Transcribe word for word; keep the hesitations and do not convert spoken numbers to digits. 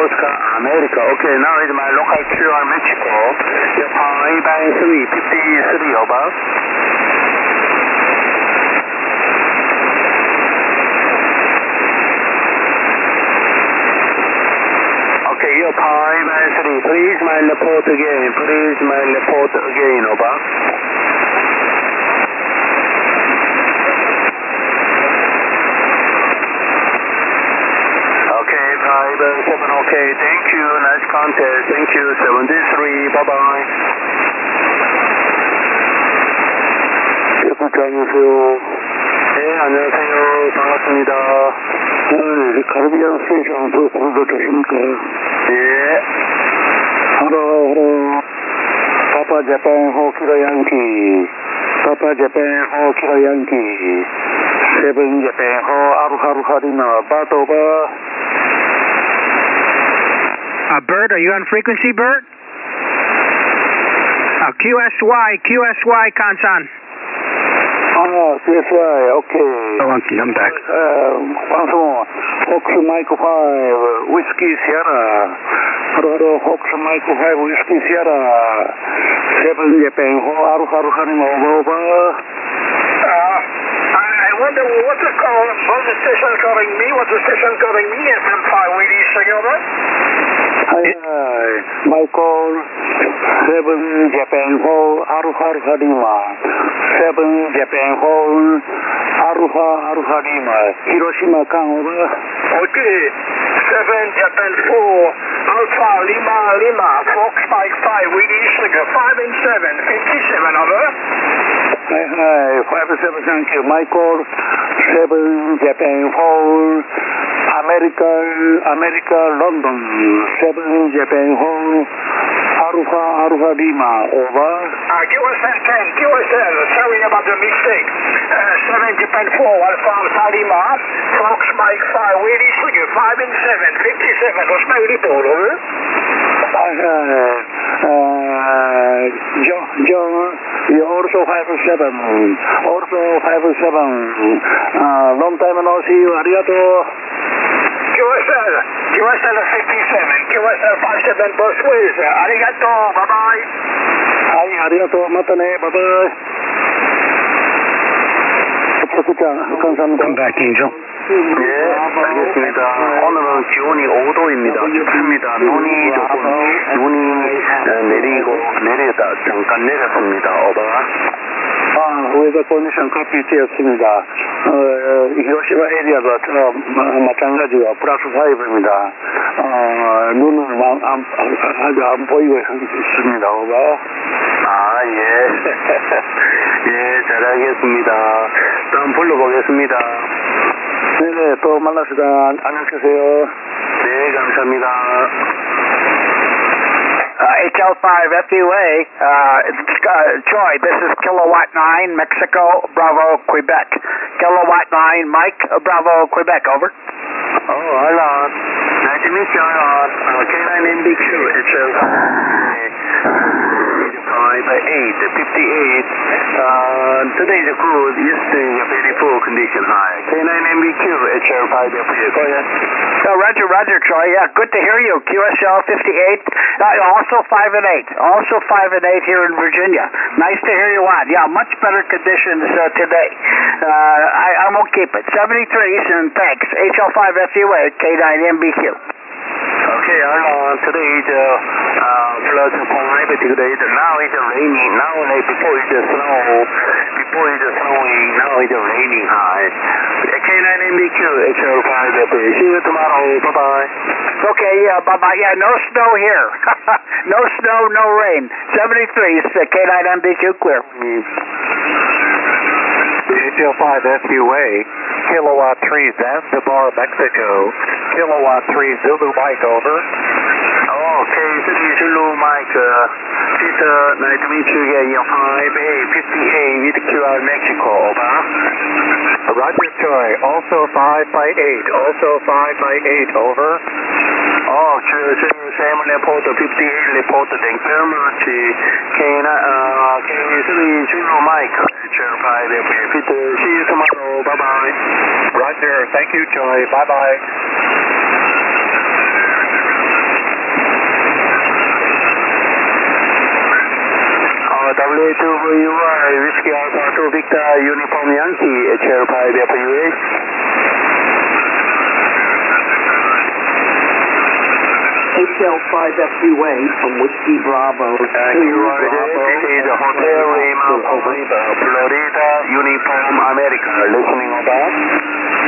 Oscar America. Okay, now is my local Q R Mexico. Your five by three, fifty-three, over. Okay, your five by three, please my report again, please my report again, over. seven, okay, thank you, nice contact, thank you, seventy-three, bye-bye. 안녕하세요. 네, 안녕하세요, 반갑습니다. 네, 카리비안 스테이션에서 부르도 되십니까? 예. 하로, 하로, 파파 재팬 호키라 양키, 파파 재팬 호키라 양키, 세븐 재팬 호 아루하루 하리나, 바토바. Uh, Bert, are you on frequency, Bert? Uh, Q S Y, Q S Y, Kansan. Ah, Q S Y, okay. Oh, okay, I'm back. Uh, once more, Hawks Mike five, Whiskey Sierra. Hello, hello, Hawks Mike five, Whiskey Sierra. seven Japan, Haru Haru Hanima, over. Uh, I wonder what's the call, what's the station calling me? What's the station calling me? F M five, Willie Sagilbert? Hi, hi, Michael, seven Japan Hall, Aruha Harima, seven Japan Hall, Aruha Harima, Hiroshima Kanova. Okay, seven Japan four, Alpha Lima Lima, Fox Mike five, Willie Sugar, five and seven, fifty-seven, over. Hi, hi, five seven, thank you, Michael, seven Japan Hall, America, America, London, seven Japan Hall, Aruha, Aruha Lima, over. Uh, Q S L ten, Q S L, sorry about the mistake. Uh, seven Japan four, Alpha Alpha Lima, Fox Mike five, Willie Sugar, five and seven, fifty-seven, what's my report, over? Uh, uh, John, John, you also five seven, also five seven, uh, long time no see you, arigato. Q S L, Q S L fifty-seven, Q S L fifty-seven both ways, arigato, bye-bye. Hi, arigato, matane, bye-bye. 감사합니다. Come back, Angel. 예, 알겠습니다. 오늘은 기온이 오 도입니다. 춥습니다. 눈이 조금, 눈이 내리고, 내리다, 잠깐 내렸습니다. 오버. 아, 웨더 컨디션 커피 되었습니다. 어, 히로시마 에리아가 저, 마찬가지로 플러스 오입니다. 어, 눈은 안, 안, 아주 안 보이고 있습니다. 오버. 아, 예. 예, 잘하겠습니다. 다음 불러보겠습니다. 네네, 또 만났습니다. 안녕히 계세요. 네, 감사합니다. Uh, H L five F U A, uh, uh, Joy, this is Kilowatt nine, Mexico, Bravo, Quebec. Kilowatt nine, Mike, Bravo, Quebec, over. Oh, hello. Nice to meet you, Alan. Uh, K nine M B Q, H L five eight, fifty-eight. Uh, today is good, yesterday is a very poor condition high. K nine M B Q, H L five F U A, go ahead. Oh, Roger, Roger, Troy. Yeah, good to hear you. Q S L fifty-eight, uh, also five and eight, also five and eight here in Virginia. Nice to hear you on. Yeah, much better conditions uh, today. Uh, I, I won't keep it. seventy-threes, and thanks. H L five F U A, K nine M B Q. Okay, Arnold, today is uh, uh, plus five degrees. Now it's raining. Now, like before it's snow, before it's snowing, now it's raining high. K nine M B Q, H L five F U A. See you tomorrow. Bye-bye. Okay, yeah, bye-bye. Yeah, no snow here. No snow, no rain. seventy-threes, uh, K nine M B Q, clear. H L five F U A, Kilowatt three, Zanzibar, Mexico. Kilowatt three, Zulu Mike, over. Okay, three Zulu Mike. Uh, Peter, nice to meet you again. You're five A, fifty-eight with Q R Mexico, over. Roger, Joy, also five by eight, also five by eight, over. Oh, same report, fifty-eight report, thank you very much. K three Zulu Mike, H L five F U A. Peter, see you tomorrow. Bye-bye. Roger, thank you, Joy. Bye-bye. W two V Y, Whiskey Alpha two Victor, Uniform Yankee, H L five F U H. H L five F U A from Whiskey Bravo two, Thank you, Bravo. this is Hotel Lima, Florida, Uniform America, listening over.